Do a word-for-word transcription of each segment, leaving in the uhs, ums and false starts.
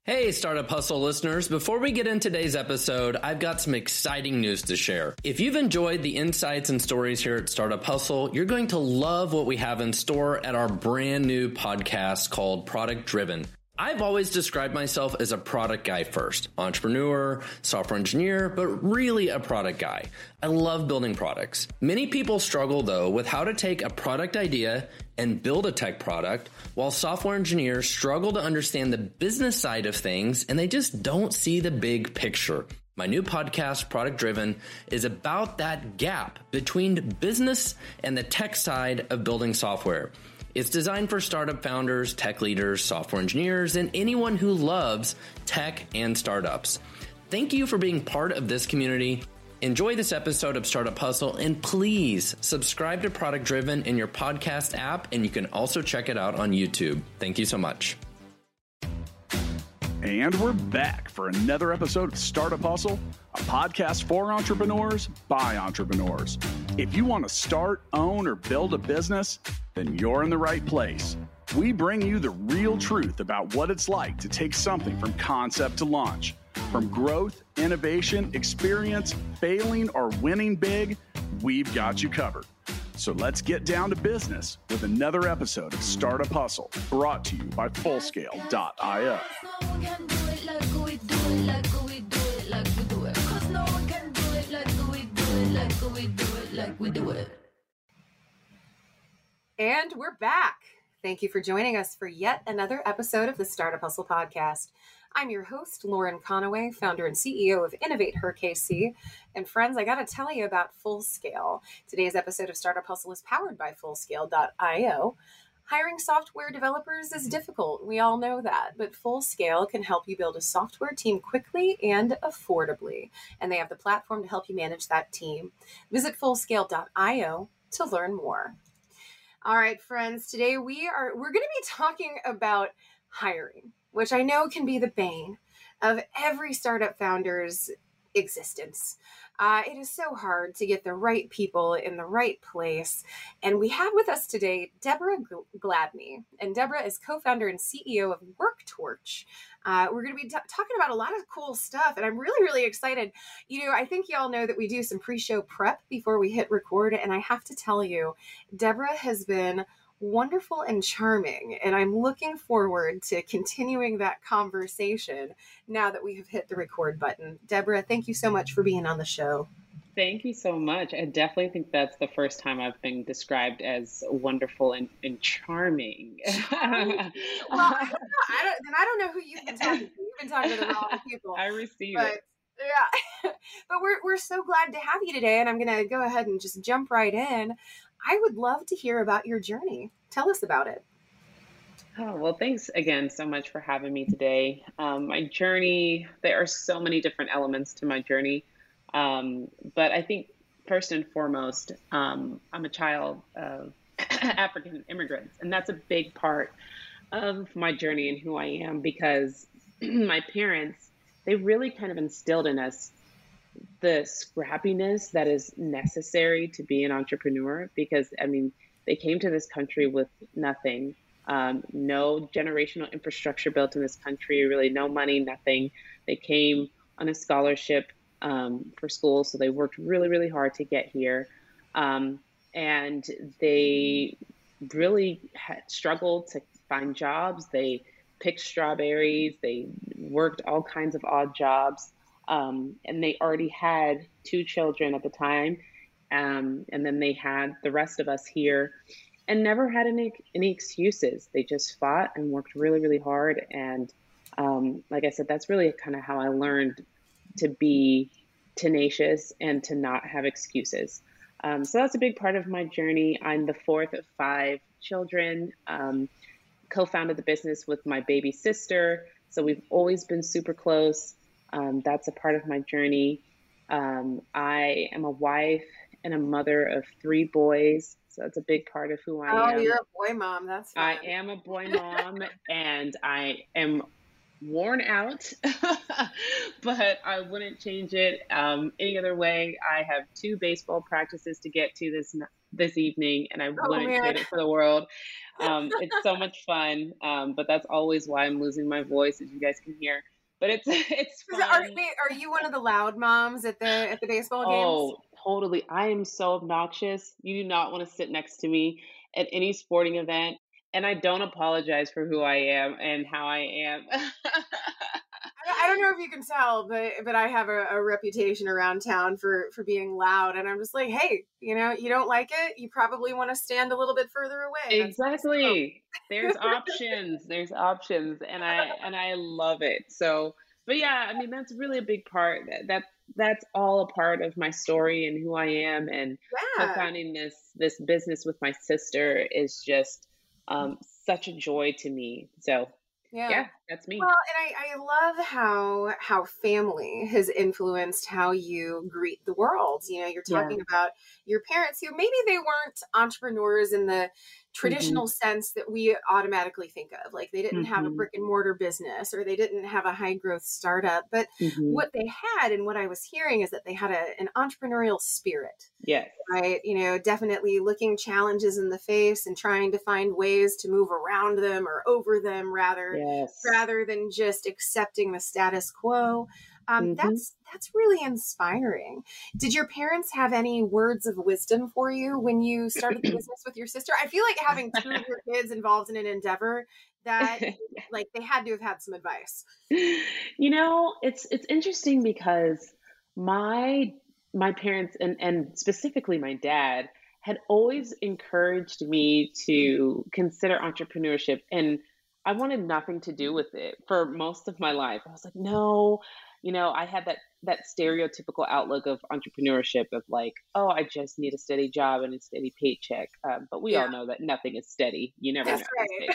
Hey, Startup Hustle listeners. Before we get into today's episode, I've got some exciting news to share. If you've enjoyed the insights and stories here at Startup Hustle, you're going to love what we have in store at our brand new podcast called Product Driven. I've always described myself as a product guy first, entrepreneur, software engineer, but really a product guy. I love building products. Many people struggle though with how to take a product idea and build a tech product, while software engineers struggle to understand the business side of things and they just don't see the big picture. My new podcast, Product Driven, is about that gap between business and the tech side of building software. It's designed for startup founders, tech leaders, software engineers, and anyone who loves tech and startups. Thank you for being part of this community. Enjoy this episode of Startup Hustle, and please subscribe to Product Driven in your podcast app, and you can also check it out on YouTube. Thank you so much. And we're back for another episode of Startup Hustle, a podcast for entrepreneurs by entrepreneurs. If you want to start, own, or build a business, then you're in the right place. We bring you the real truth about what it's like to take something from concept to launch. From growth, innovation, experience, failing, or winning big, we've got you covered. So let's get down to business with another episode of Startup Hustle, brought to you by Fullscale dot io. And we're back. Thank you for joining us for yet another episode of the Startup Hustle podcast. I'm your host, Lauren Conaway, founder and C E O of Innovate Her K C. And friends, I got to tell you about Fullscale. Today's episode of Startup Hustle is powered by Fullscale dot io. Hiring software developers is difficult. We all know that. But Fullscale can help you build a software team quickly and affordably. And they have the platform to help you manage that team. Visit Fullscale dot io to learn more. All right, friends, today we are we're going to be talking about hiring, which I know can be the bane of every startup founder's existence. Uh, it is so hard to get the right people in the right place. And we have with us today Deborah Gladney. And Deborah is co-founder and C E O of WorkTorch. Uh, we're going to be t- talking about a lot of cool stuff. And I'm really, really excited. You know, I think y'all know that we do some pre-show prep before we hit record. And I have to tell you, Deborah has been wonderful and charming. And I'm looking forward to continuing that conversation now that we have hit the record button. Deborah, thank you so much for being on the show. Thank you so much. I definitely think that's the first time I've been described as wonderful and, and charming. Charming. Well, I don't know. I don't, then I don't know who you've been talking to. You've been talking to the wrong people. I receive but, it. Yeah. But we're we're so glad to have you today. And I'm going to go ahead and just jump right in. I would love to hear about your journey. Tell us about it. Oh, well, thanks again so much for having me today. Um, my journey, there are so many different elements to my journey. Um, but I think first and foremost, um, I'm a child of African immigrants. And that's a big part of my journey and who I am, because my parents, they really kind of instilled in us the scrappiness that is necessary to be an entrepreneur, because, I mean, they came to this country with nothing, um, no generational infrastructure built in this country, really no money, nothing. They came on a scholarship um, for school, so they worked really, really hard to get here. Um, and they really had struggled to find jobs. They picked strawberries. They worked all kinds of odd jobs. Um, and they already had two children at the time. Um, and then they had the rest of us here and never had any, any excuses. They just fought and worked really, really hard. And um, like I said, that's really kind of how I learned to be tenacious and to not have excuses. Um, so that's a big part of my journey. I'm the fourth of five children, um, co-founded the business with my baby sister. So we've always been super close. Um, that's a part of my journey. Um, I am a wife and a mother of three boys. So that's a big part of who I oh, am. Oh, you're a boy mom. That's fun. I am a boy mom, and I am worn out, but I wouldn't change it um, any other way. I have two baseball practices to get to this n- this evening, and I Oh wouldn't man. trade it for the world. Um, it's so much fun, um, but that's always why I'm losing my voice, as you guys can hear. But it's it's Is it- Are, fun. wait, are you one of the loud moms at the at the baseball games? Oh, totally. I am so obnoxious. You do not want to sit next to me at any sporting event. And I don't apologize for who I am and how I am. I don't know if you can tell, but but I have a, a reputation around town for for being loud, and I'm just like, hey, you know, you don't like it, you probably want to stand a little bit further away. That's so. Exactly. There's options. There's options, and I and I love it. So, but yeah, I mean that's really a big part. That, that that's all a part of my story and who I am. And Yeah. co-founding this this business with my sister is just um, such a joy to me. So, Yeah. yeah, that's me. Well, and I, I love how how family has influenced how you greet the world. You know, you're Yeah. talking about your parents who maybe they weren't entrepreneurs in the Mhm. traditional sense that we automatically think of. Like they didn't have a Mhm. brick and mortar business or they didn't have a high growth startup. But Mhm. what they had and what I was hearing is that they had a, an entrepreneurial spirit. Yes. Right. You know, definitely looking challenges in the face and trying to find ways to move around them or over them rather Yes. rather than just accepting the status quo. Um, Mhm. that's that's really inspiring. Did your parents have any words of wisdom for you when you started the business with your sister? I feel like having two of your kids involved in an endeavor that like they had to have had some advice. You know, it's it's interesting because my my parents and and specifically my dad had always encouraged me to consider entrepreneurship, and I wanted nothing to do with it for most of my life. I was like, no, you know, I had that that stereotypical outlook of entrepreneurship of like, oh, I just need a steady job and a steady paycheck. Um, but we Yeah, all know that nothing is steady. You never that's know these right. days.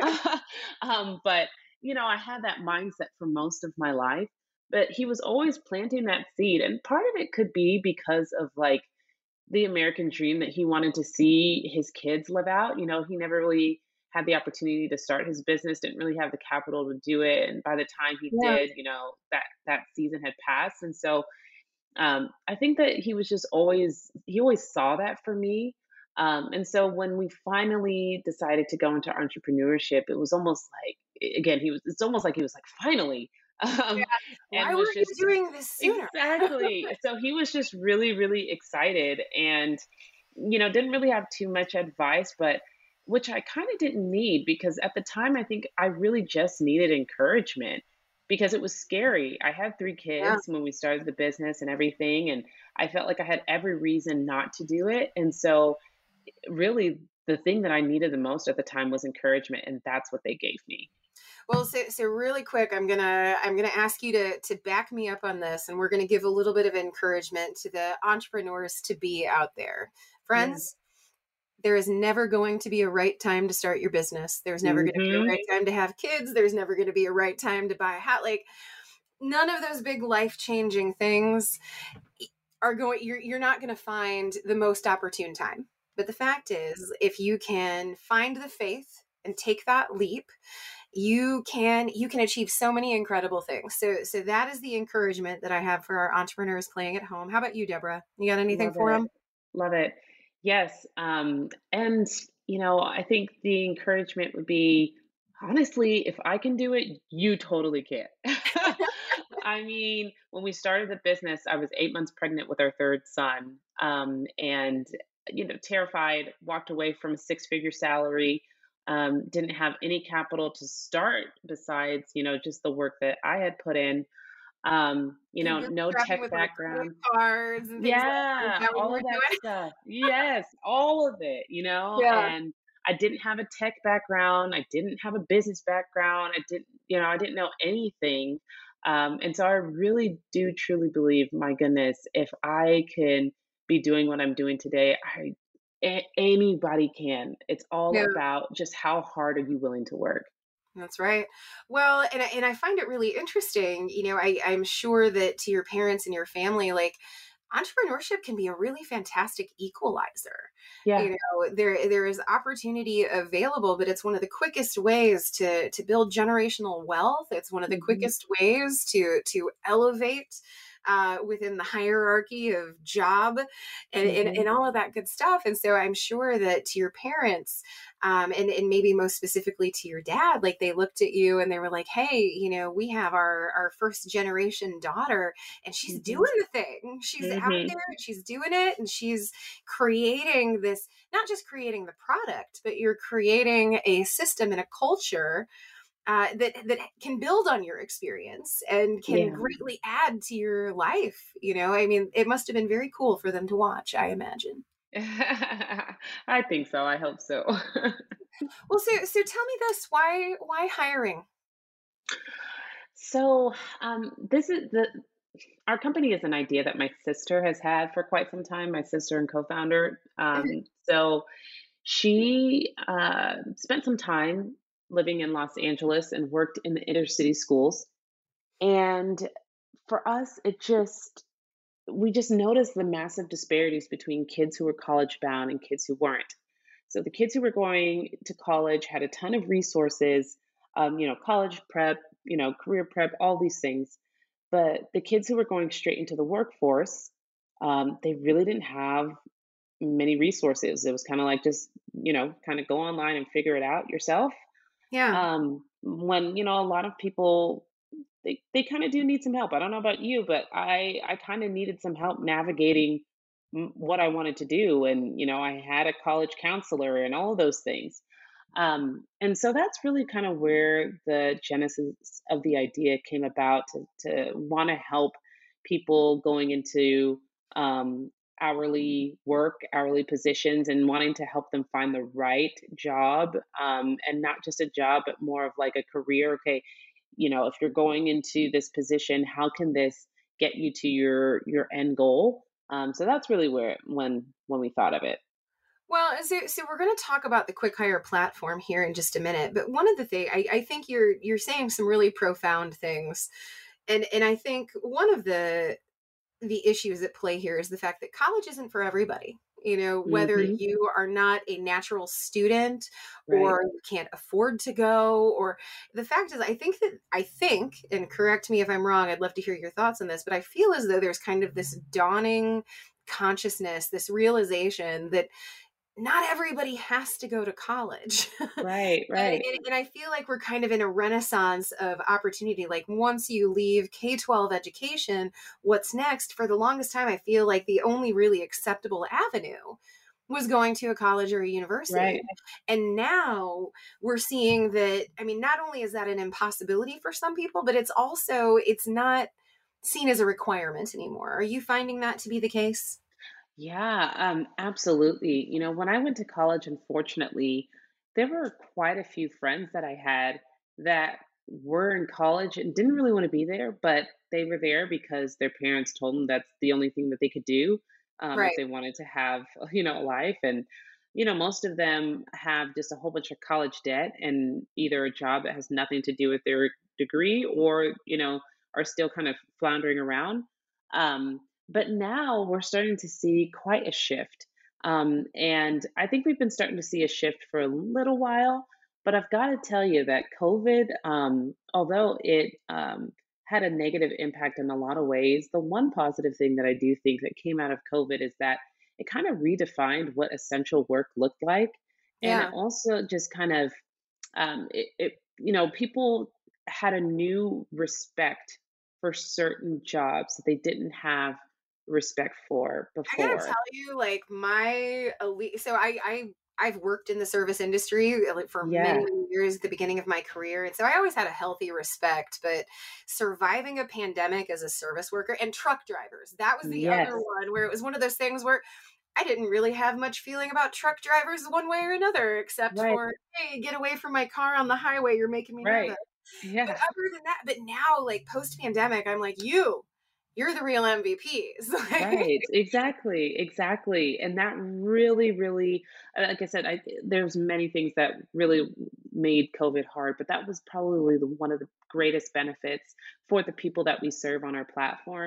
um, but you know, I had that mindset for most of my life, but he was always planting that seed. And part of it could be because of like the American dream that he wanted to see his kids live out. You know, he never really had the opportunity to start his business, didn't really have the capital to do it. And by the time he Yeah. did, you know, that that season had passed. And so um, I think that he was just always he always saw that for me. Um, and so when we finally decided to go into entrepreneurship, it was almost like again he was it's almost like he was like finally Yeah. um, Why and was weren't you just doing this sooner? exactly so he was just really really excited and you know didn't really have too much advice, but which I kind of didn't need because at the time I think I really just needed encouragement because it was scary. I had three Yeah. kids when we started the business and everything, and I felt like I had every reason not to do it. And so, really, the thing that I needed the most at the time was encouragement, and that's what they gave me. Well, so so really quick, I'm gonna I'm gonna ask you to to back me up on this, and we're gonna give a little bit of encouragement to the entrepreneurs to be out there, Yeah. friends. There is never going to be a right time to start your business. There's never going to be a Hmm. right time to have kids. There's never going to be a right time to buy a hat. Like none of those big life changing things are going. You're you're not going to find the most opportune time. But the fact is, if you can find the faith and take that leap, you can you can achieve so many incredible things. So so that is the encouragement that I have for our entrepreneurs playing at home. How about you, Deborah? You got anything Love for it. them? Love it. Yes. Um, and, you know, I think the encouragement would be honestly, if I can do it, you totally can. I mean, when we started the business, I was eight months pregnant with our third son. Um, and, you know, terrified, walked away from a six figure salary, um, didn't have any capital to start besides, you know, just the work that I had put in. Um, you And know, no bootstrapping tech with like credit background. cards and things like that. Is Yeah, that what you all were of that doing? stuff. Yes, all of it, you know, Yeah. and I didn't have a tech background. I didn't have a business background. I didn't, you know, I didn't know anything. Um, and so I really do truly believe, my goodness, if I can be doing what I'm doing today, I a- anybody can. It's all Yeah, about just how hard are you willing to work. that's right. Well, and I, and I find it really interesting. You know, I I'm sure that to your parents and your family, like entrepreneurship can be a really fantastic equalizer. Yeah. You know, there there is opportunity available, but it's one of the quickest ways to to build generational wealth. It's one of the hmm quickest ways to to elevate uh, within the hierarchy of job and, and, hmm and all of that good stuff. And so I'm sure that to your parents, um, and, and maybe most specifically to your dad, like they looked at you and they were like, hey, you know, we have our, our first generation daughter and she's hmm doing the thing. She's out hmm there and she's doing it and she's creating this, not just creating the product, but you're creating a system and a culture uh, that that can build on your experience and can Yeah. greatly add to your life. You know, I mean, it must have been very cool for them to watch, I imagine. I think so. I hope so. Well, so so tell me this: why why hiring? So, um, this is the our company is an idea that my sister has had for quite some time. My sister and co-founder. Mhm. Um, so she uh, spent some time living in Los Angeles and worked in the inner city schools. And for us, it just we just noticed the massive disparities between kids who were college bound and kids who weren't. So the kids who were going to college had a ton of resources, um, you know, college prep, you know, career prep, all these things. But the kids who were going straight into the workforce, um, they really didn't have many resources. It was kind of like just, you know, kind of go online and figure it out yourself. Yeah. Um, when, you know, a lot of people they they kind of do need some help. I don't know about you, but I I kind of needed some help navigating m- what I wanted to do, and you know, I had a college counselor and all of those things. Um, and so that's really kind of where the genesis of the idea came about to to want to help people going into um, hourly work, hourly positions, and wanting to help them find the right job, um, and not just a job, but more of like a career. Okay, you know, if you're going into this position, how can this get you to your your end goal? Um, so that's really where when when we thought of it. Well, so, so we're going to talk about the quick hire platform here in just a minute. But one of the things I, I think you're you're saying some really profound things, and and I think one of the the issues at play here is the fact that college isn't for everybody. You know, whether hmm you are not a natural student Right. or you can't afford to go, or the fact is, I think that, I think, and correct me if I'm wrong, I'd love to hear your thoughts on this, but I feel as though there's kind of this dawning consciousness, this realization that not everybody has to go to college. Right. And, Right. and, and I feel like we're kind of in a renaissance of opportunity. Like once you leave K twelve education, what's next? For the longest time, I feel like the only really acceptable avenue was going to a college or a university. Right. And now we're seeing that, I mean, not only is that an impossibility for some people, but it's also, it's not seen as a requirement anymore. Are you finding that to be the case? Yeah, um, absolutely. You know, when I went to college, unfortunately, there were quite a few friends that I had that were in college and didn't really want to be there, but they were there because their parents told them that's the only thing that they could do, um, if Right. they wanted to have, you know, a life. And, you know, most of them have just a whole bunch of college debt and either a job that has nothing to do with their degree or, you know, are still kind of floundering around. Um, but now we're starting to see quite a shift. Um, and I think we've been starting to see a shift for a little while. But I've got to tell you that COVID, um, although it um, had a negative impact in a lot of ways, the one positive thing that I do think that came out of COVID is that it kind of redefined what essential work looked like. And it Yeah. also just kind of, um, it, it, you know, people had a new respect for certain jobs that they didn't have respect for I gotta tell before. you, like my elite. So I, I, I've worked in the service industry uh, like, for many, Yeah. many years at the beginning of my career, and so I always had a healthy respect. But surviving a pandemic as a service worker and truck drivers—that was the other Yes. one where it was one of those things where I didn't really have much feeling about truck drivers one way or another, except Right. for, hey, get away from my car on the highway. You're making me nervous. Right. But Yeah. other than that, but now, like post pandemic, I'm like, you, you're the real M V Ps. Like, Right. Exactly. Exactly. And that really, really, uh, like I said, I there's many things that really made COVID hard, but that was probably the one of the greatest benefits for the people that we serve on our platform.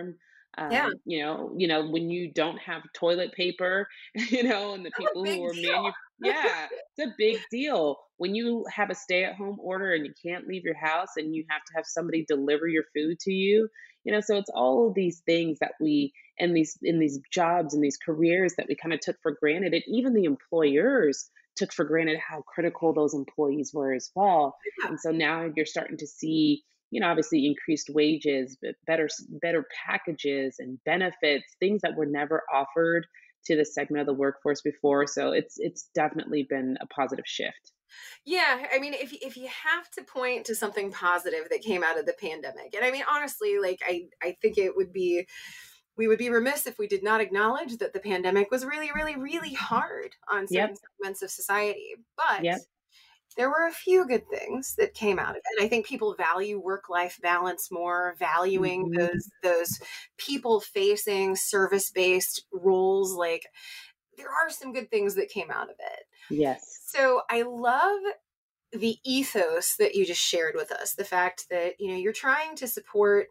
Yeah. Um, you know, you know, when you don't have toilet paper, you know, and the That's a people big who are deal. manu yeah, it's a big deal. When you have a stay-at-home order and you can't leave your house and you have to have somebody deliver your food to you, you know, so it's all of these things that we in these in these jobs and these careers that we kind of took for granted, and even the employers took for granted how critical those employees were as well. Yeah. And so now you're starting to see, you know, obviously increased wages, but better better packages and benefits, things that were never offered to the segment of the workforce before. So it's it's definitely been a positive shift. Yeah, I mean, if if you have to point to something positive that came out of the pandemic, and I mean, honestly, like I I think it would be we would be remiss if we did not acknowledge that the pandemic was really, really, really hard on Yep. certain segments of society. But Yep. there were a few good things that came out of it. And I think people value work-life balance more, valuing Hmm. those those people-facing, service-based roles. Like there are some good things that came out of it. Yes. So I love the ethos that you just shared with us, the fact that, you know, you're trying to support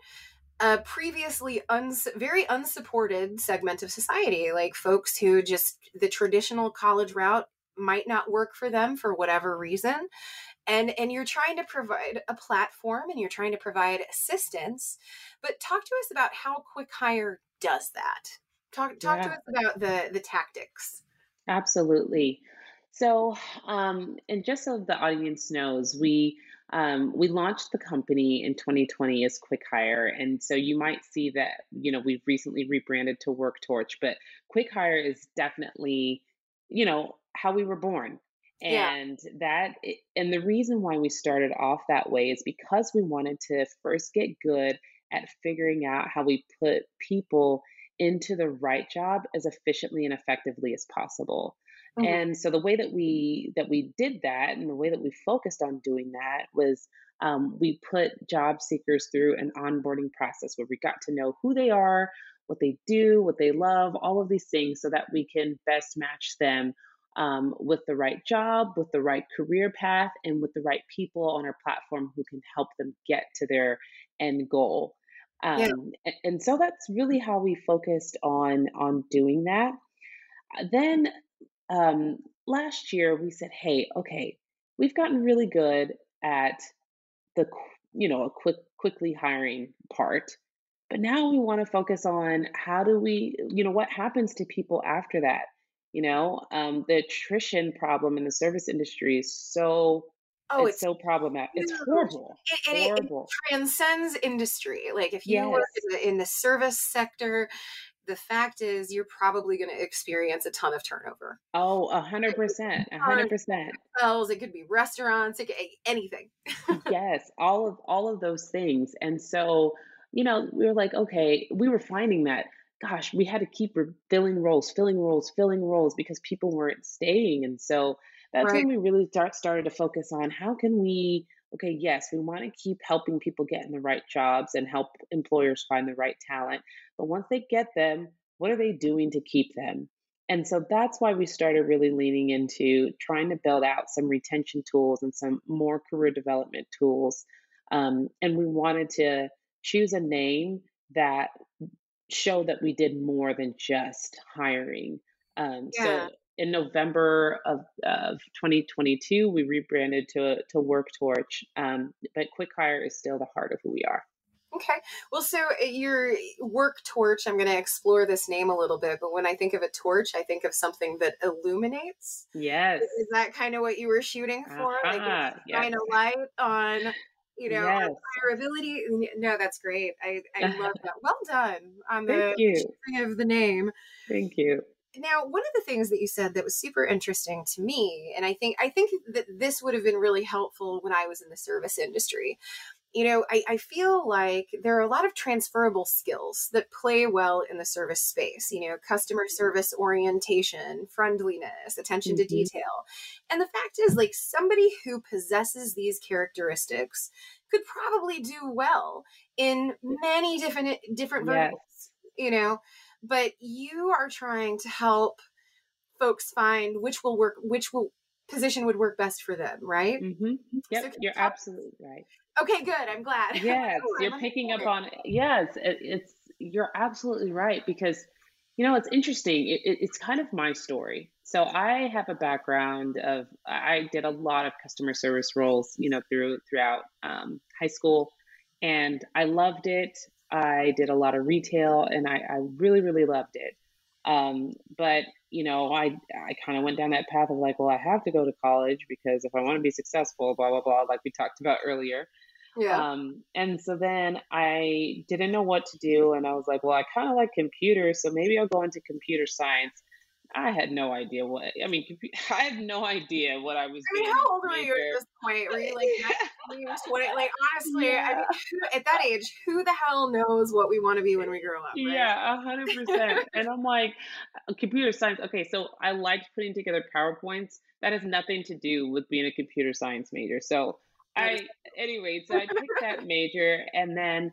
a previously uns- very unsupported segment of society, like folks who just the traditional college route might not work for them for whatever reason. And and you're trying to provide a platform and you're trying to provide assistance. But talk to us about how Quick Hire does that. Talk talk to Yeah. us about the the tactics. Absolutely. So, um, and just so the audience knows, we um, we launched the company in twenty twenty as Quick Hire, and so you might see that you know we've recently rebranded to WorkTorch, but Quick Hire is definitely you know how we were born, Yeah. and that and the reason why we started off that way is because we wanted to first get good at figuring out how we put people into the right job as efficiently and effectively as possible. Mhm. And so the way that we that we did that and the way that we focused on doing that was um, we put job seekers through an onboarding process where we got to know who they are, what they do, what they love, all of these things so that we can best match them um, with the right job, with the right career path, and with the right people on our platform who can help them get to their end goal. Yeah. Um, a- and so that's really how we focused on on doing that. Uh, Then um, last year we said, hey, okay, we've gotten really good at the qu- you know a quick quickly hiring part, but now we want to focus on how do we you know what happens to people after that. You know, um, the attrition problem in the service industry is so Oh, it's it's so problematic. It's huge. horrible, It, and it, it horrible. transcends industry. Like if you work Yes. in the, in the service sector, the fact is you're probably going to experience a ton of turnover. Oh, a hundred percent, a hundred Cars, percent. hotels, it could be restaurants, it could, anything. Yes, all of all of those things. And so, you know, we were like, okay, we were finding that, gosh, we had to keep re- filling roles, filling roles, filling roles because people weren't staying. And so that's Right. when we really start started to focus on how can we, okay, yes, we want to keep helping people get in the right jobs and help employers find the right talent. But once they get them, what are they doing to keep them? And so that's why we started really leaning into trying to build out some retention tools and some more career development tools. Um, and we wanted to choose a name that showed that we did more than just hiring. Um, Yeah. so in November of, of twenty twenty-two, we rebranded to to WorkTorch, um, but Quick Hire is still the heart of who we are. Okay. Well, so uh, your work torch, I'm going to explore this name a little bit, but when I think of a torch, I think of something that illuminates. Yes. Is that kind of what you were shooting for? Like Aha. Yes. shine a light on, you know, on Yes. hireability? No, that's great. I, I love that. Well done on Thank the you. choosing of the name. Thank you. Now, one of the things that you said that was super interesting to me, and I think I think that this would have been really helpful when I was in the service industry. You know, I, I feel like there are a lot of transferable skills that play well in the service space, you know, customer service orientation, friendliness, attention to Hmm. detail. And the fact is, like, somebody who possesses these characteristics could probably do well in many different different Yes. verticals, you know, but you are trying to help folks find which will work, which will position would work best for them, right? Hmm. So Yep. can you You're talk absolutely right. Okay, good. I'm glad. Yes, Oh, you're I'm picking up understanding. on yes. It, it's you're absolutely right because, you know, it's interesting. It, it, it's kind of my story. So I have a background of, I did a lot of customer service roles, you know, through throughout um, high school, and I loved it. I did a lot of retail, and I, I really, really loved it. Um, but you know, I I kind of went down that path of like, well, I have to go to college because if I want to be successful, blah blah blah, like we talked about earlier. Yeah. Um, and so then I didn't know what to do. And I was like, well, I kind of like computers, so maybe I'll go into computer science. I had no idea what, I mean, compu- I had no idea what I was I mean, doing. how old were you at this point? Were you like nineteen, twenty? Like, honestly, I mean, Yeah. who, at that age, who the hell knows what we want to be when we grow up, right? Yeah, a hundred percent. And I'm like, uh, computer science. Okay, so I liked putting together PowerPoints. That has nothing to do with being a computer science major. So That is- I, anyway, so I picked that major, and then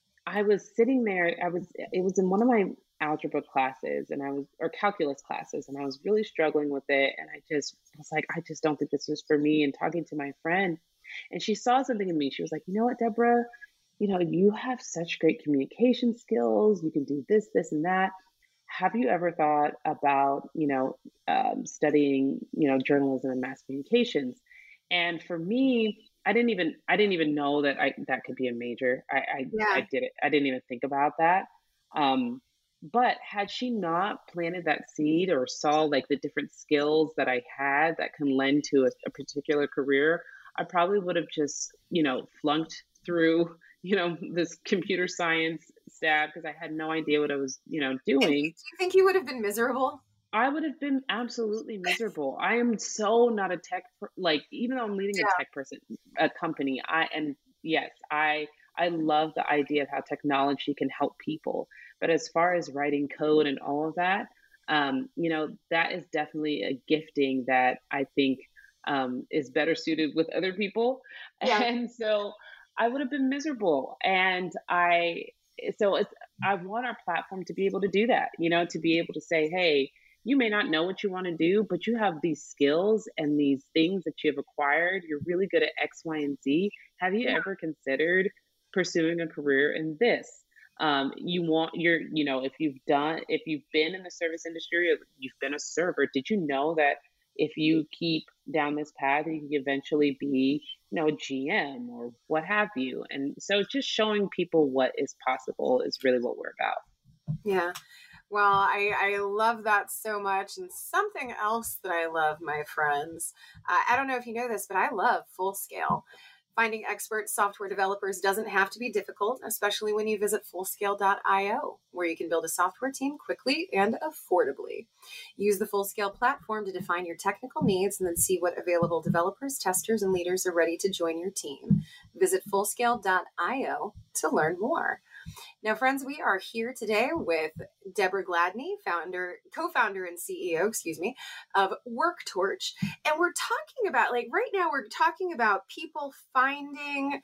I was sitting there. I was, it was in one of my algebra classes, and I was, or calculus classes, and I was really struggling with it. And I just was like, I just don't think this is for me. And talking to my friend, and she saw something in me. She was like, you know what, Deborah, you know, you have such great communication skills. You can do this, this, and that. Have you ever thought about, you know, um, studying, you know, journalism and mass communications? And for me, I didn't even, I didn't even know that I, that could be a major. I, I, Yeah. I did it. I didn't even think about that. Um, but had she not planted that seed or saw like the different skills that I had that can lend to a, a particular career, I probably would have just, you know, flunked through, you know, this computer science stab because I had no idea what I was, you know, And do doing. you think you would have been miserable? I would have been absolutely miserable. I am so not a tech, per- like, even though I'm leading Yeah. a tech person, a company, I, and yes, I, I love the idea of how technology can help people. But as far as writing code and all of that, um, you know, that is definitely a gifting that I think um, is better suited with other people. Yeah. And so I would have been miserable. And I, so it's, I want our platform to be able to do that, you know, to be able to say, hey, you may not know what you want to do, but you have these skills and these things that you have acquired. You're really good at X, Y, and Z. Have you ever considered pursuing a career in this? Um, you want your, you know, if you've done, if you've been in the service industry, or you've been a server, did you know that if you keep down this path, you can eventually be, you know, a G M or what have you? And so just showing people what is possible is really what we're about. Yeah. Well, I, I love that so much. And something else that I love, my friends, uh, I don't know if you know this, but I love Full Scale. Finding expert software developers doesn't have to be difficult, especially when you visit full scale dot io, where you can build a software team quickly and affordably. Use the Full Scale platform to define your technical needs and then see what available developers, testers, and leaders are ready to join your team. Visit full scale dot io to learn more. Now, friends, we are here today with Deborah Gladney, founder, co-founder and C E O, excuse me, of WorkTorch. And we're talking about, like right now, we're talking about people finding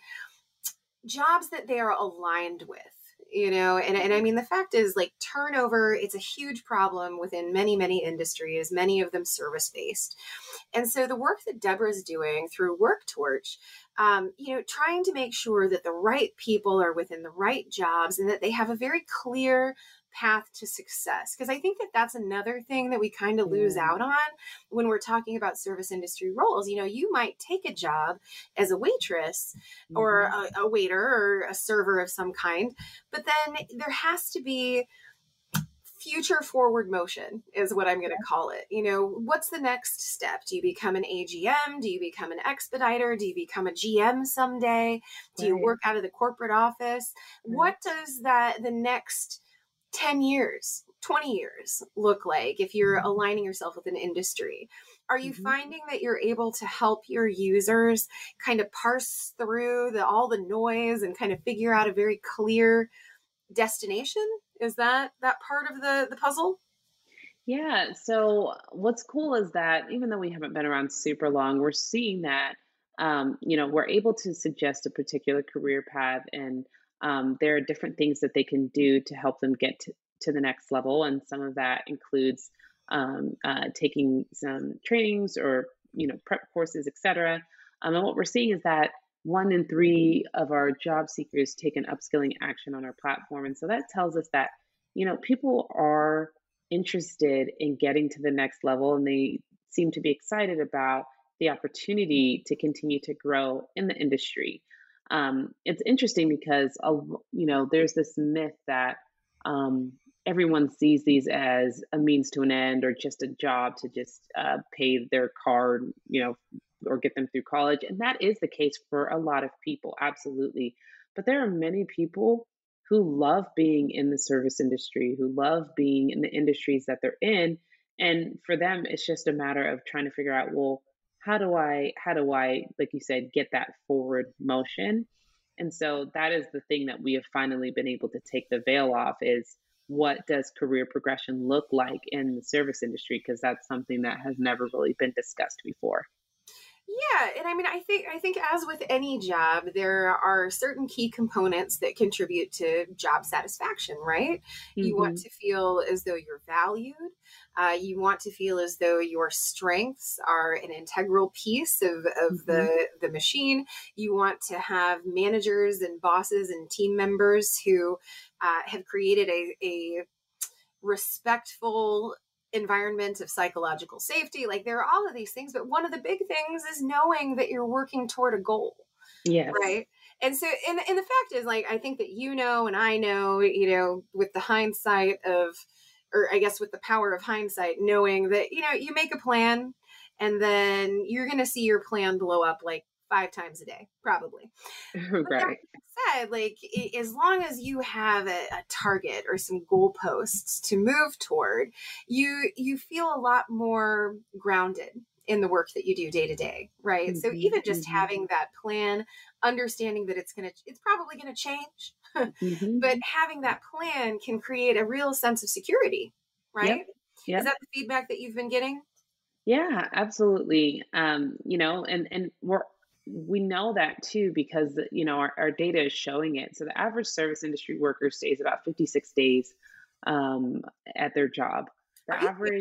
jobs that they are aligned with. You know, and, and I mean, the fact is, like, turnover, it's a huge problem within many, many industries, many of them service-based. And so the work that Deborah's doing through WorkTorch, um, you know, trying to make sure that the right people are within the right jobs and that they have a very clear path to success. Because I think that that's another thing that we kind of lose Yeah. out on when we're talking about service industry roles. You know, you might take a job as a waitress or Mhm. a, a waiter or a server of some kind, but then there has to be future forward motion is what I'm going to call it. You know, what's the next step? Do you become an A G M? Do you become an expediter? Do you become a G M someday? Do you Right. work out of the corporate office? Right. What does that the next ten years, twenty years look like if you're aligning yourself with an industry? Are you Mhm. finding that you're able to help your users kind of parse through the all the noise and kind of figure out a very clear destination? Is that that part of the the puzzle? Yeah. So what's cool is that even though we haven't been around super long, we're seeing that, um, you know, we're able to suggest a particular career path, and um, there are different things that they can do to help them get to, to the next level. And some of that includes um, uh, taking some trainings or, you know, prep courses, et cetera. Um, and what we're seeing is that one in three of our job seekers take an upskilling action on our platform. And so that tells us that, you know, people are interested in getting to the next level, and they seem to be excited about the opportunity to continue to grow in the industry. Um, it's interesting because, uh, you know, there's this myth that um, everyone sees these as a means to an end or just a job to just uh, pay their card, you know, or get them through college. And that is the case for a lot of people, absolutely. But there are many people who love being in the service industry, who love being in the industries that they're in. And for them, it's just a matter of trying to figure out, well, how do I, how do I, like you said, get that forward motion? And so that is the thing that we have finally been able to take the veil off, is what does career progression look like in the service industry? Because that's something that has never really been discussed before. Yeah, and I mean, I think I think as with any job, there are certain key components that contribute to job satisfaction, right? Mm-hmm. You want to feel as though you're valued. Uh, you want to feel as though your strengths are an integral piece of, of mm-hmm. the, the machine. You want to have managers and bosses and team members who uh, have created a, a respectful environment of psychological safety. Like, there are all of these things, but one of the big things is knowing that you're working toward a goal. Yes. Right. And so, and, and the fact is, like, I think that, you know, and I know, you know, with the hindsight of, or I guess with the power of hindsight, knowing that, you know, you make a plan and then you're going to see your plan blow up like five times a day, probably. But that being said, like, as long as you have a, a target or some goalposts to move toward, you you feel a lot more grounded in the work that you do day to day, right? Mm-hmm, so even just mm-hmm. having that plan, understanding that it's gonna, it's probably gonna change, mm-hmm. but having that plan can create a real sense of security, right? Yep, yep. Is that the feedback that you've been getting? Yeah, absolutely. Um, you know, and and we're we know that too, because, you know, our, our data is showing it. So the average service industry worker stays about fifty-six days um, at their job. The average,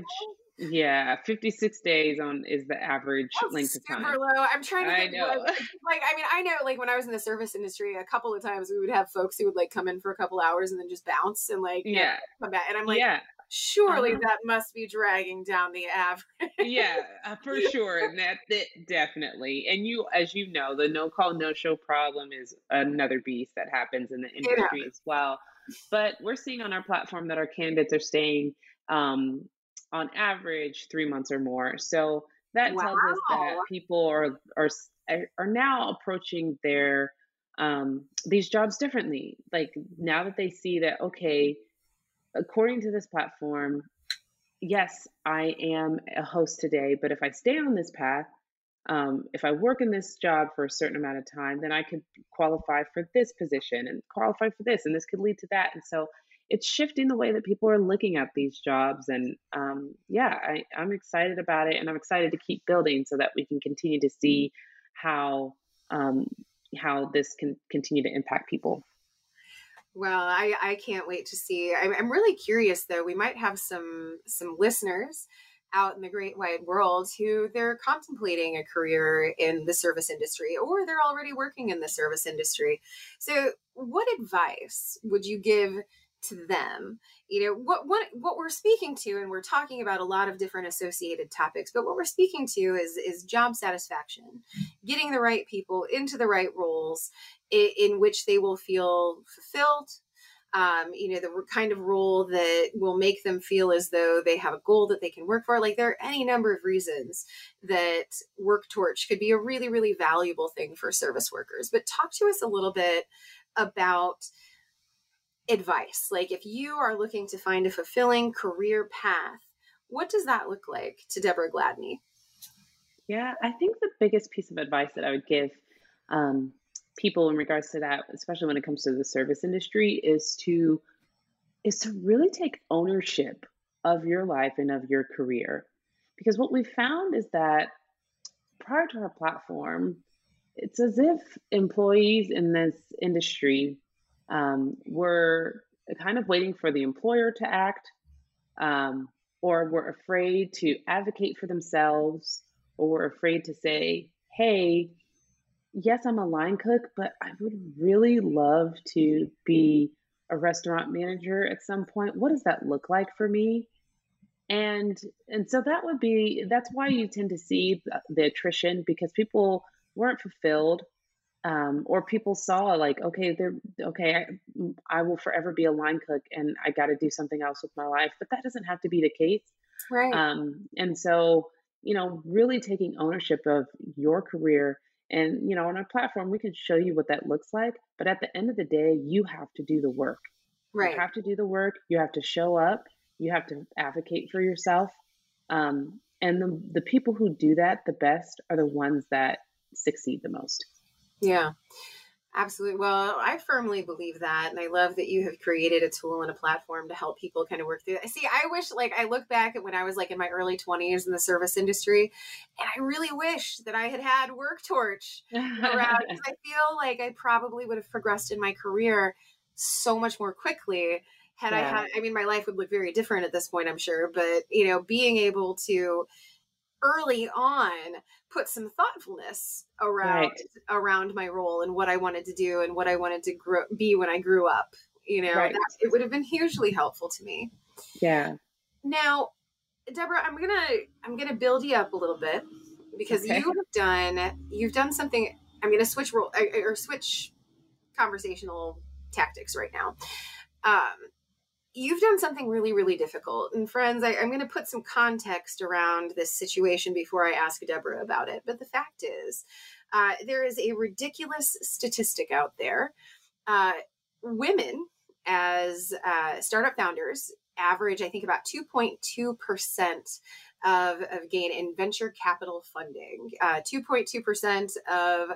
yeah, fifty-six days on is the average That's length of time. Super low. I'm trying to I think know. What, like, I mean, I know, like, when I was in the service industry, a couple of times we would have folks who would like come in for a couple hours and then just bounce and like, yeah, know, come back. And I'm like, yeah. Surely uh-huh. that must be dragging down the average. Yeah, uh, for sure. And that, that definitely. And you, as you know, the no call, no show problem is another beast that happens in the industry yeah. as well. But we're seeing on our platform that our candidates are staying um, on average three months or more. So that wow. tells us that people are, are, are now approaching their, um, these jobs differently. Like, now that they see that, okay, according to this platform, yes, I am a host today, but if I stay on this path, um, if I work in this job for a certain amount of time, then I could qualify for this position and qualify for this, and this could lead to that. And so it's shifting the way that people are looking at these jobs. And um, yeah, I, I'm excited about it, and I'm excited to keep building so that we can continue to see how um, how this can continue to impact people. Well, I, I can't wait to see. I'm, I'm really curious, though. We might have some some listeners out in the great wide world who they're contemplating a career in the service industry, or they're already working in the service industry. So what advice would you give to them? You know, what what what we're speaking to, and we're talking about a lot of different associated topics, but what we're speaking to is is job satisfaction, getting the right people into the right roles in, in which they will feel fulfilled. Um, you know, the kind of role that will make them feel as though they have a goal that they can work for. Like, there are any number of reasons that Work Torch could be a really, really valuable thing for service workers. But talk to us a little bit about advice. Like, if you are looking to find a fulfilling career path, what does that look like to Deborah Gladney? Yeah, I think the biggest piece of advice that I would give um, people in regards to that, especially when it comes to the service industry, is to is to really take ownership of your life and of your career. Because what we found is that prior to our platform, it's as if employees in this industry um, were kind of waiting for the employer to act, um, or were afraid to advocate for themselves, or were afraid to say, hey, yes, I'm a line cook, but I would really love to be a restaurant manager at some point. What does that look like for me? And and so that would be that's why you tend to see the, the attrition because people weren't fulfilled, um, or people saw like, okay, they're okay, I, I will forever be a line cook and I got to do something else with my life, but that doesn't have to be the case. Right. Um, and so, you know, really taking ownership of your career. And, you know, on our platform, we can show you what that looks like. But at the end of the day, you have to do the work. You Right. have to do the work. You have to show up. You have to advocate for yourself. Um, and the, the people who do that the best are the ones that succeed the most. Yeah. Absolutely. Well, I firmly believe that. And I love that you have created a tool and a platform to help people kind of work through it. See, I wish, like, I look back at when I was like in my early twenties in the service industry, and I really wish that I had had WorkTorch around because I feel like I probably would have progressed in my career so much more quickly had I Yeah. had, I mean, my life would look very different at this point, I'm sure. But, you know, being able to early on put some thoughtfulness around Right. around my role and what I wanted to do and what I wanted to grow, be when I grew up. You know, Right. that, it would have been hugely helpful to me. Yeah. Now, Deborah, I'm gonna I'm gonna build you up a little bit because Okay. you have done you've done something. I'm gonna switch role or switch conversational tactics right now. Um, You've done something really, really difficult. And friends, I, I'm going to put some context around this situation before I ask Deborah about it. But the fact is, uh, there is a ridiculous statistic out there. Uh, women as uh, startup founders average, I think, about two point two percent of, of gain in venture capital funding. Uh, two point two percent of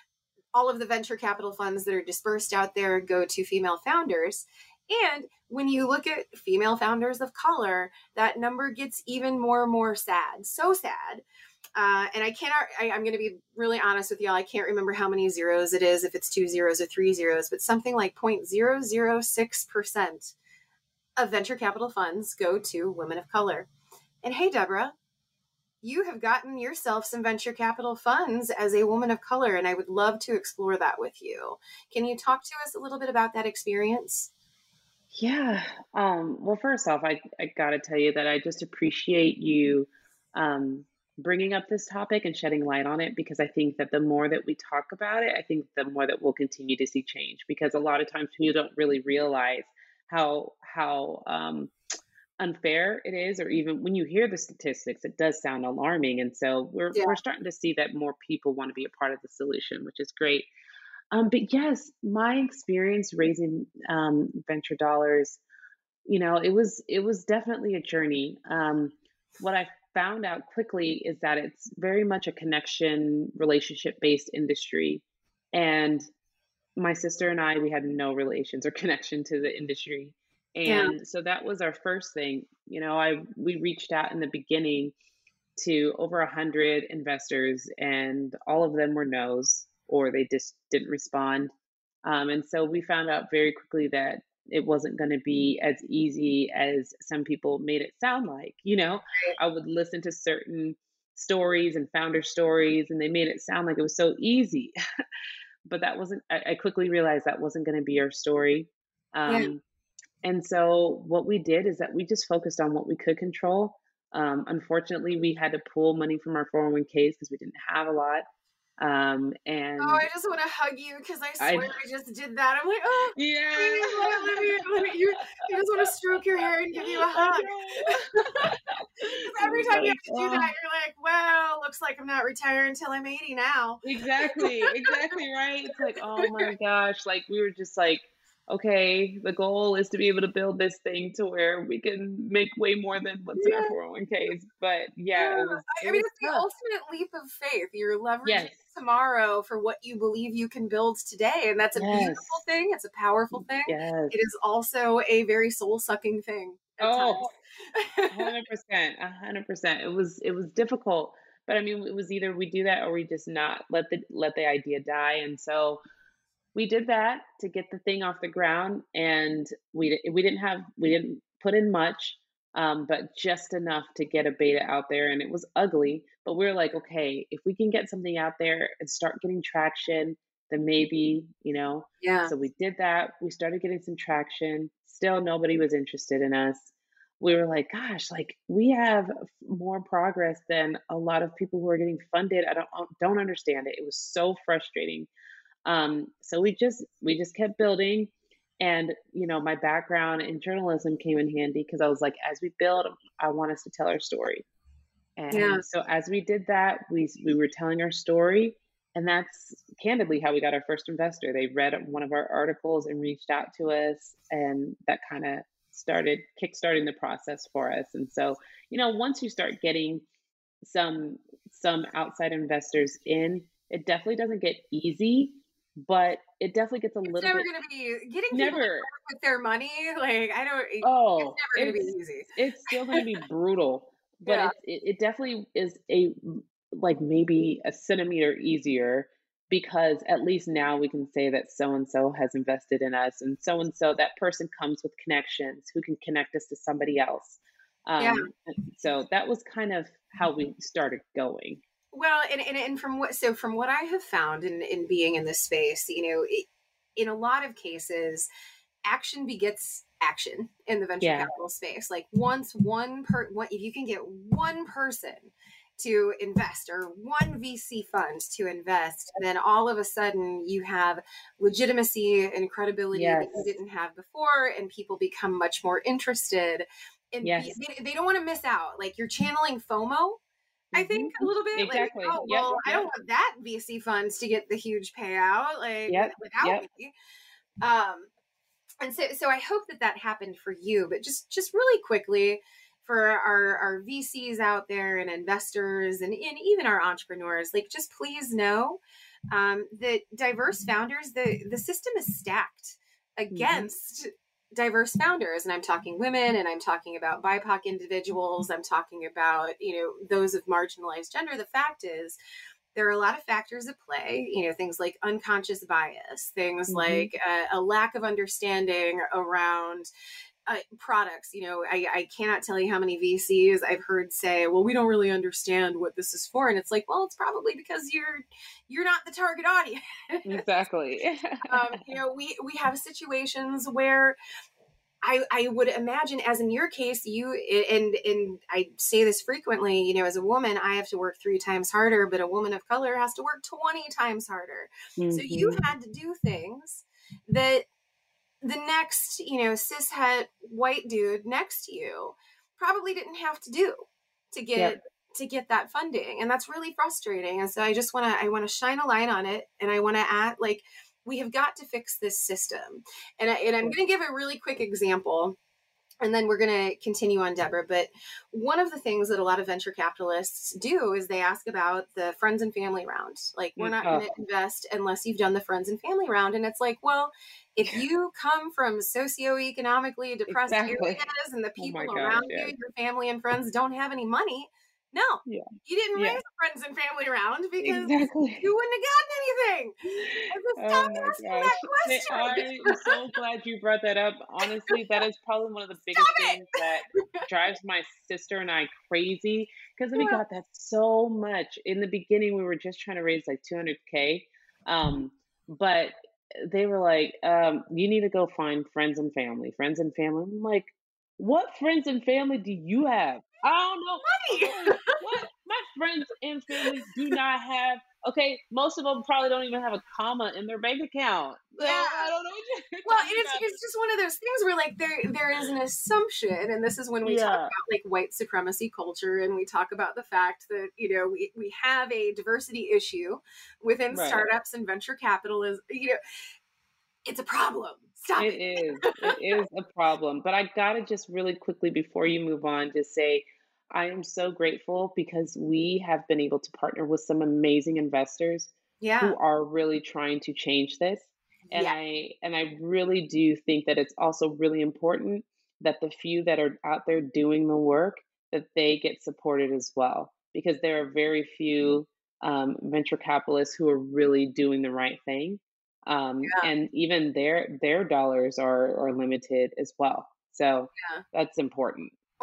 all of the venture capital funds that are dispersed out there go to female founders. And when you look at female founders of color, that number gets even more and more sad. So sad. Uh, and I can't, I, I'm going to be really honest with y'all. I can't remember how many zeros it is, if it's two zeros or three zeros, but something like zero point zero zero six percent of venture capital funds go to women of color. And hey, Deborah, you have gotten yourself some venture capital funds as a woman of color, and I would love to explore that with you. Can you talk to us a little bit about that experience? Yeah. Um, well, first off, I, I got to tell you that I just appreciate you um, bringing up this topic and shedding light on it because I think that the more that we talk about it, I think the more that we'll continue to see change because a lot of times people don't really realize how how um, unfair it is, or even when you hear the statistics, it does sound alarming. And so we're Yeah. we're starting to see that more people want to be a part of the solution, which is great. Um, but yes, my experience raising um, venture dollars, you know, it was it was definitely a journey. Um, what I found out quickly is that it's very much a connection, relationship based industry, and my sister and I, we had no relations or connection to the industry, Yeah. and so that was our first thing. You know, I we reached out in the beginning to over a hundred investors, and all of them were no's or they just didn't respond. Um, and so we found out very quickly that it wasn't going to be as easy as some people made it sound like. You know, I would listen to certain stories and founder stories, and they made it sound like it was so easy. But that wasn't, I, I quickly realized that wasn't going to be our story. Yeah. Um, and so what we did is that we just focused on what we could control. Um, unfortunately, we had to pull money from our four oh one k's because we didn't have a lot. Um, and Oh, I just want to hug you because I I, swear I just did that. I'm like, oh, yeah, baby, I love you. Like, you. You just want to stroke your hair and give you a hug. Because every time you like, have to do oh, that, you're like, well, looks like I'm not retiring until I'm eighty now. exactly, exactly right. It's like, oh my gosh, like we were just like, okay, the goal is to be able to build this thing to where we can make way more than what's in our Yeah. four oh one k's. But yeah, Yeah. it was I, it I mean, was it's the tough. ultimate leap of faith. You're leveraging Yes, tomorrow for what you believe you can build today. And that's a yes, beautiful thing. It's a powerful thing. yes. It is also a very soul sucking thing at Oh, times. a hundred percent, a hundred percent. It was it was difficult, but I mean, it was either we do that or we just not let the let the idea die. And so we did that to get the thing off the ground, and we di- we didn't have we didn't put in much, um, but just enough to get a beta out there. And it was ugly, but we were like, okay, if we can get something out there and start getting traction, then maybe, you know. Yeah. So we did that. We started getting some traction. Still, nobody was interested in us. We were like, gosh, like we have more progress than a lot of people who are getting funded. I don't don't understand it. It was so frustrating. Um, so we just we just kept building, and you know, my background in journalism came in handy because I was like, as we build, I want us to tell our story. And Yeah. so as we did that, we we were telling our story, and that's candidly how we got our first investor. They read one of our articles and reached out to us, and that kind of started kickstarting the process for us. And so, you know, once you start getting some some outside investors in, it definitely doesn't get easy, but it definitely gets a It's little never bit going to be getting people to never. work with their money. Like, I don't, it- it's Oh, never going to it's be easy. it's still going to be brutal, but Yeah. it's it, it definitely is a like maybe a centimeter easier because at least now we can say that so and so has invested in us, and so and so that person comes with connections who can connect us to somebody else. Yeah. Um, so that was kind of how we started going. Well, and, and, and from what, so from what I have found in, in being in this space, you know, it, in a lot of cases, action begets action in the venture Yeah. capital space. Like once one per, one, if you can get one person to invest or one V C fund to invest, then all of a sudden you have legitimacy and credibility Yes. that you didn't have before, and people become much more interested. And Yes. they, they don't want to miss out. Like you're channeling FOMO, I think, Mhm. a little bit. Exactly. Like, oh, Yep, well, I yep. don't want that V C funds to get the huge payout, like Yep, without yep. me. Um, and so, so I hope that that happened for you. But just, just really quickly, for our our V Cs out there and investors and, and even our entrepreneurs, like just please know um, that diverse founders, the the system is stacked against. Mm-hmm. diverse founders, and I'm talking women, and I'm talking about B I P O C individuals, I'm talking about, you know, those of marginalized gender. The fact is there are a lot of factors at play, you know, things like unconscious bias, things mm-hmm. like a, a lack of understanding around uh, products. You know, I, I cannot tell you how many V Cs I've heard say, well, we don't really understand what this is for. And it's like, well, it's probably because you're, you're not the target audience. Exactly. um, you know, we, we have situations where I, I would imagine, as in your case, you, and, and I say this frequently, you know, as a woman, I have to work three times harder, but a woman of color has to work twenty times harder. Mm-hmm. So you had to do things that the next, you know, cishet white dude next to you probably didn't have to do to get, yep. to get that funding. And that's really frustrating. And so I just want to, I want to shine a light on it. And I want to add, like, we have got to fix this system. And, I, and I'm going to give a really quick example, and then we're going to continue on, Deborah. But one of the things that a lot of venture capitalists do is they ask about the friends and family round. Like, we're not oh. going to invest unless you've done the friends and family round. And it's like, well, if you come from socioeconomically depressed exactly. areas and the people oh around gosh, you, yeah. your family and friends don't have any money, no, yeah. you didn't yeah. raise a friends and family round because exactly. you wouldn't have gotten anything. And stop oh asking gosh. that question. I'm so glad you brought that up. Honestly, that is probably one of the biggest things that drives my sister and I crazy, because we yeah. got that so much. In the beginning, we were just trying to raise like two hundred K. Um, but they were like, um, you need to go find friends and family, friends and family. I'm like, what friends and family do you have? I don't know. Like, what? My friends and family do not have. Okay, most of them probably don't even have a comma in their bank account. So yeah, I don't know what you're well, it's about. It's just one of those things where like there there is an assumption, and this is when we yeah. talk about like white supremacy culture, and we talk about the fact that, you know, we we have a diversity issue within right. startups and venture capitalism. You know, it's a problem. Stop it. It is. It is a problem. But I gotta just really quickly before you move on, just say, I am so grateful because we have been able to partner with some amazing investors yeah. who are really trying to change this. And yeah. I and I really do think that it's also really important that the few that are out there doing the work, that they get supported as well, because there are very few um, venture capitalists who are really doing the right thing. Um, yeah. And even their their dollars are, are limited as well. So yeah. that's important.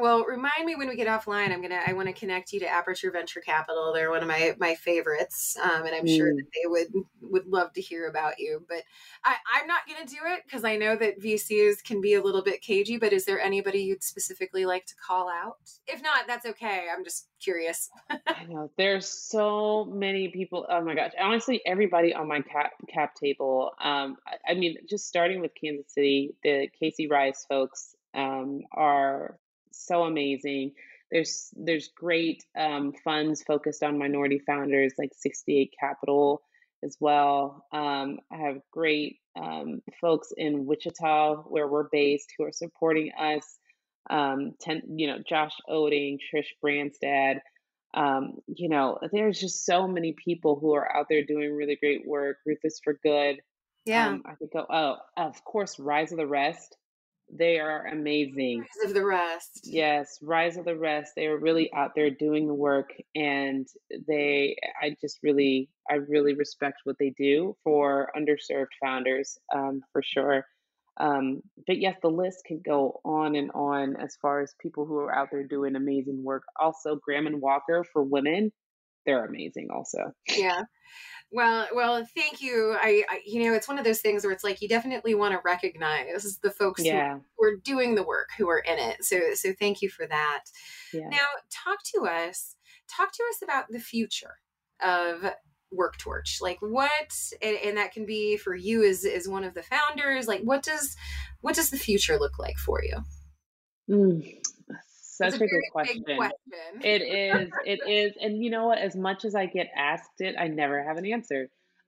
Well, remind me when we get offline. I'm gonna. I want to connect you to Aperture Venture Capital. They're one of my my favorites, um, and I'm sure Mm. that they would would love to hear about you. But I, I'm not gonna do it because I know that V Cs can be a little bit cagey. But is there anybody you'd specifically like to call out? If not, that's okay. I'm just curious. I know there's so many people. Oh my gosh. Honestly, everybody on my cap cap table. Um, I, I mean, just starting with Kansas City, the Casey Rice folks um, are so amazing. There's there's great um, funds focused on minority founders like sixty-eight Capital as well. Um, I have great um, folks in Wichita where we're based who are supporting us. Um, ten, you know, Josh Oding, Trish Branstad. Um, you know, there's just so many people who are out there doing really great work. Ruthless for Good. Yeah, Um, I think, oh, oh, of course, Rise of the Rest. They are amazing. because of the rest. Yes, Rise of the Rest. They are really out there doing the work, and they, I just really, I really respect what they do for underserved founders, um, for sure. Um, but yes, the list could go on and on as far as people who are out there doing amazing work. Also, Graham and Walker for women, they're amazing also. Yeah. Well, well, thank you. I, I, you know, it's one of those things where it's like you definitely want to recognize the folks who, Yeah, who are doing the work, who are in it. So, so thank you for that. yeah. Now, talk to us. Talk to us about the future of WorkTorch. Like, what, and, and that can be for you as as one of the founders. Like, what does what does the future look like for you? Mm, It's such a a very good big question. question. It is, it is. And you know what? As much as I get asked it, I never have an answer.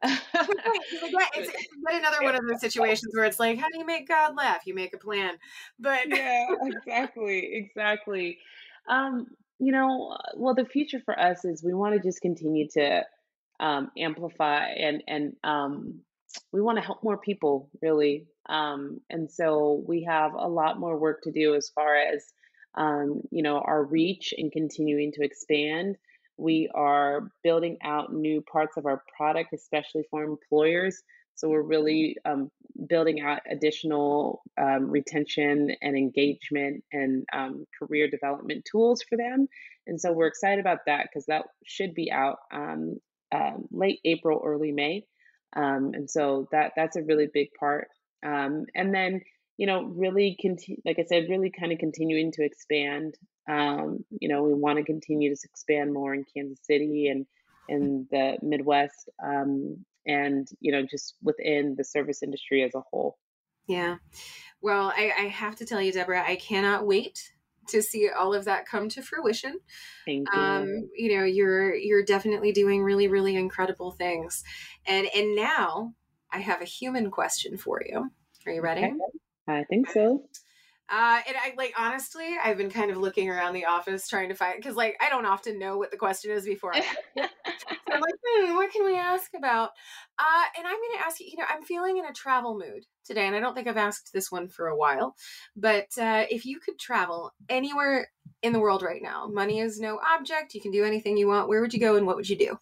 It's like, yeah, it's, it's yet another one of those situations where it's like, how do you make God laugh? You make a plan, but Yeah, exactly, exactly. Um, you know, well, the future for us is we want to just continue to um, amplify and and um, we want to help more people, really. Um, and so we have a lot more work to do as far as um, you know, our reach and continuing to expand. We are building out new parts of our product, especially for employers. So we're really um, building out additional um, retention and engagement and um, career development tools for them. And so we're excited about that because that should be out um, um, late April, early May. Um, and so that that's a really big part. Um, and then, you know, really, conti- like I said, really kind of continuing to expand. Um, you know, we want to continue to expand more in Kansas City and in the Midwest. Um, and you know just within the service industry as a whole. yeah. Well, I, I have to tell you, Deborah, I cannot wait to see all of that come to fruition. Thank you. Um, you know, you're you're definitely doing really, really incredible things. And and now I have a human question for you. Are you ready? Okay. I think so. Uh, and I like honestly, I've been kind of looking around the office trying to find because like I don't often know what the question is before I ask it. So I'm like, hmm, what can we ask about? Uh, and I'm going to ask you. You know, I'm feeling in a travel mood today, and I don't think I've asked this one for a while. But uh, if you could travel anywhere in the world right now, money is no object. You can do anything you want. Where would you go, and what would you do?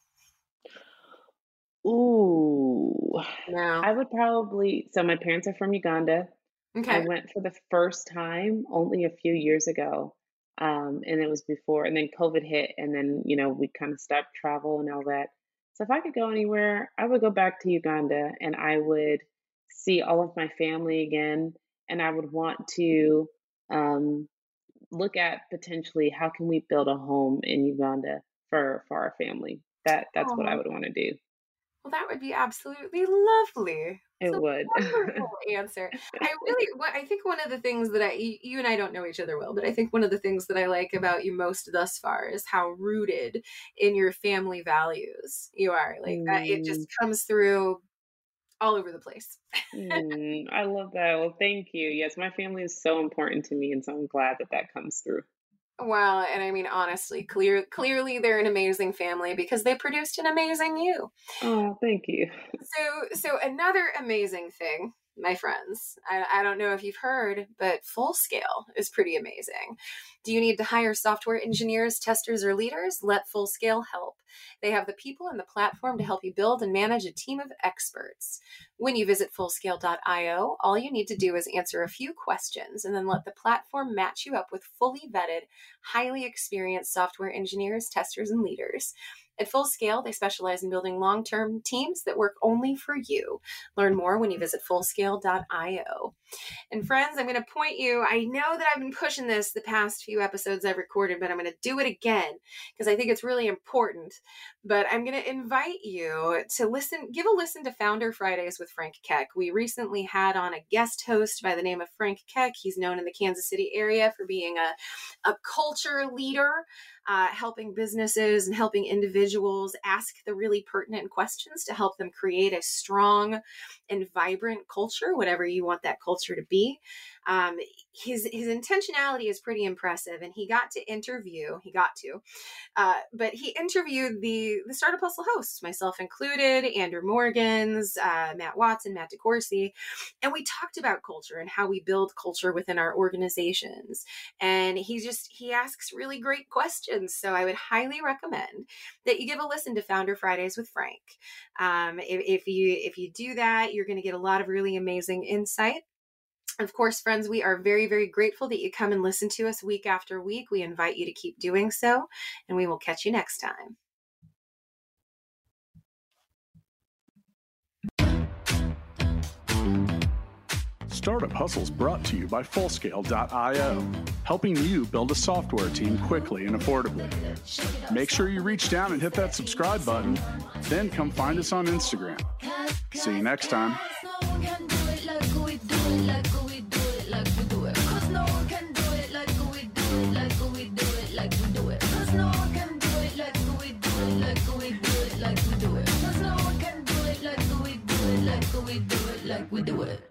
Ooh, No. I would probably. So my parents are from Uganda. I Okay. went for the first time only a few years ago. Um, and it was before, and then COVID hit, and then, you know, we kind of stopped travel and all that. So if I could go anywhere, I would go back to Uganda and I would see all of my family again. And I would want to um, look at potentially how can we build a home in Uganda for, for our family. That that's what I Oh, would want to do. well, that would be absolutely lovely. It's It a would. wonderful answer. I really, what I think one of the things that I, you you and I don't know each other well, but I think one of the things that I like about you most thus far is how rooted in your family values you are. Like that, it just Mm, comes through all over the place. mm, I love that. Well, thank you. Yes, my family is so important to me, and so I'm glad that that comes through. Well, and I mean, honestly, clear, clearly they're an amazing family because they produced an amazing you. Oh, thank you. So, so another amazing thing my friends. I, I don't know if you've heard, but Fullscale is pretty amazing. Do you need to hire software engineers, testers, or leaders? Let Fullscale help. They have the people and the platform to help you build and manage a team of experts. When you visit fullscale dot io, all you need to do is answer a few questions and then let the platform match you up with fully vetted, highly experienced software engineers, testers, and leaders. At Fullscale, they specialize in building long-term teams that work only for you. Learn more when you visit fullscale dot io. And friends, I'm going to point you, I know that I've been pushing this the past few episodes I've recorded, but I'm going to do it again because I think it's really important. But I'm going to invite you to listen, give a listen to Founder Fridays with Frank Keck. We recently had on a guest host by the name of Frank Keck. He's known in the Kansas City area for being a, a culture leader, uh, helping businesses and helping individuals ask the really pertinent questions to help them create a strong and vibrant culture, whatever you want that culture to be. Um, his his intentionality is pretty impressive, and he got to interview, he got to, uh, but he interviewed the, the Startup Hustle hosts, myself included, Andrew Morgans, uh, Matt Watson, Matt DeCourcy, and we talked about culture and how we build culture within our organizations. And he just, he asks really great questions. So I would highly recommend that you give a listen to Founder Fridays with Frank. Um, if, if you, if you do that, you're going to get a lot of really amazing insight. Of course, friends, we are very, very grateful that you come and listen to us week after week. We invite you to keep doing so, and we will catch you next time. Startup Hustle is brought to you by fullscale dot io, helping you build a software team quickly and affordably. Make sure you reach down and hit that subscribe button, then come find us on Instagram. See you next time. We do it.